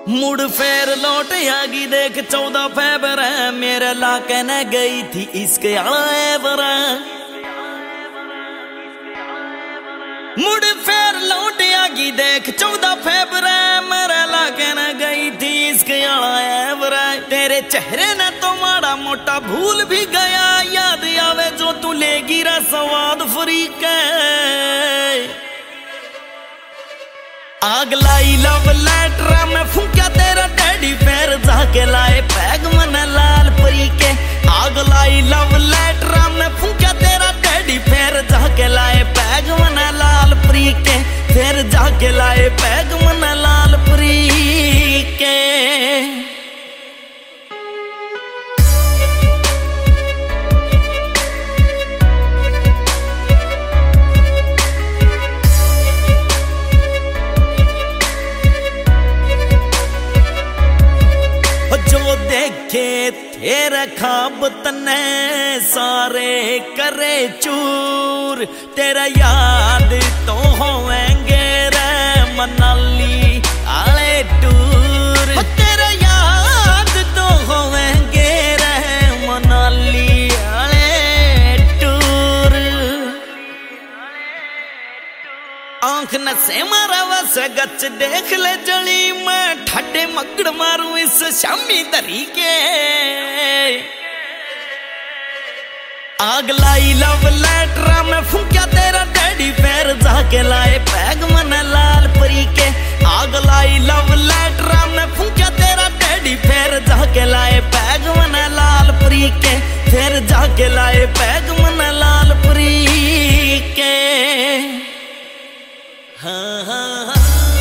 मुड़ फेर लौट आगी देख 14 फरवरी मेरे लाके ने गई थी इसके आला। मुड़ फेर लौट आगी देख 14 फरवरी मेरे लाके ने गई थी इसके आला। तेरे चेहरे ने तो माड़ा मोटा भूल भी गया, याद आवे जो तू लेगी रा स्वाद फ्री के। आग लाई लव लेटर में फूंका तेरा टेडी पैर जाके लाए पैग मन लाल परी के। आग लाई लव लेटर में फूंका तेरा टेडी पैर जाके लाए पैग मन लाल परी के। फिर जाके लाए पैग मन लाल परी के। देखे तेरे ख्वाब तने सारे करे चूर, तेरा याद तो होवेंगे रे मनाली आले टूर। तेरा याद तो होवेंगे रे मनाली आले टूर। आंख न से मारा वस गच देख ले जली, मैं ठड्डे मगड़ मारू इस शामी दरी के। आग लाई लव लेटर में फूंका तेरा टेडी पैर जाके लाए पैग मन लाल परी के। आग लाई लव लेटर में फूंका तेरा टेडी पैर जाके लाए पैग मन लाल परी के। फिर जाके लाए पैग मन लाल परी के। हाँ हाँ हाँ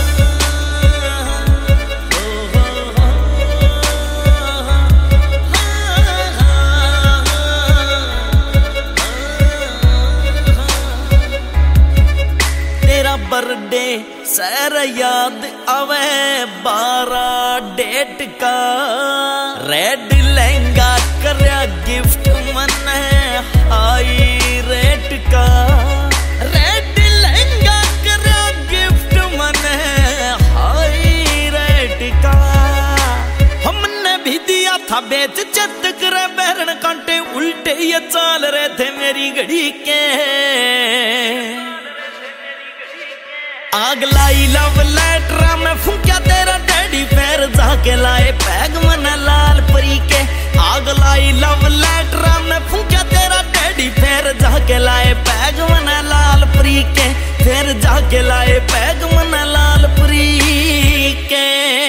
बर्थडे सर याद आवे 12 डेट का। रेड लहंगा करया गिफ्ट मन हाई रेट का। रेड लहंगा करया गिफ्ट मन हाई रेट का। हमने भी दिया था बेच चत करे बैरन कांटे उल्टे ये चाल रहे थे मेरी घड़ी के। आग लाई लव लेटर में फूंका तेरा टेडी पैर जाके लाए पैग मन लाल परी के। आग लाई लव लेटर में फूंका तेरा टेडी पैर जाके लाए पैग मन लाल परी के। फिर जाके लाए पैग मन लाल परी के।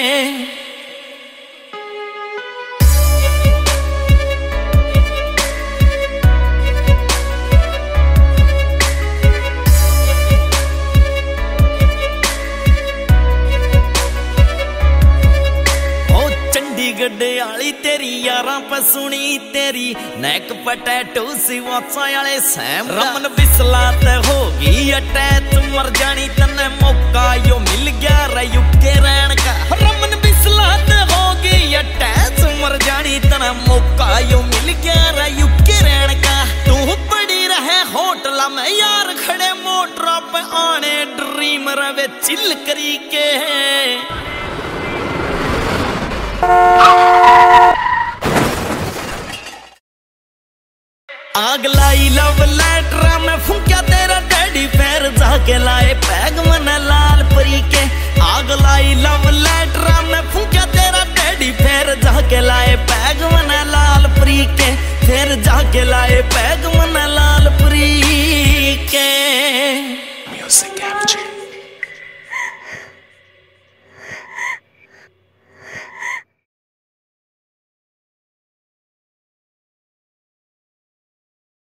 गड्डियाली तेरी यारां पे सुनी तेरी नेक पटैटो सी वाचा वाले सैम। रमन बिस्ला ते होगी अटैच मर जानी तन्ने मौका यो मिल गया रे युके रहन का। रमन बिस्ला ते होगी अटैच मर जानी तन्ने मौका यो मिल गया रे युके रहन का। तू पड़ी रहे होटल में यार खड़े मोटर पे आने ड्रीम रवे चिल करी के। आग लाई लव लेटर में फूंका तेरा टेडी पैर जाके लाए पैग मन लाल परी के। आग लाई लव लेटर में फूंका तेरा टेडी पैर जाके लाए पैग मन लाल परी के। फिर जाके लाए पैग मन लाल परी के। Music capture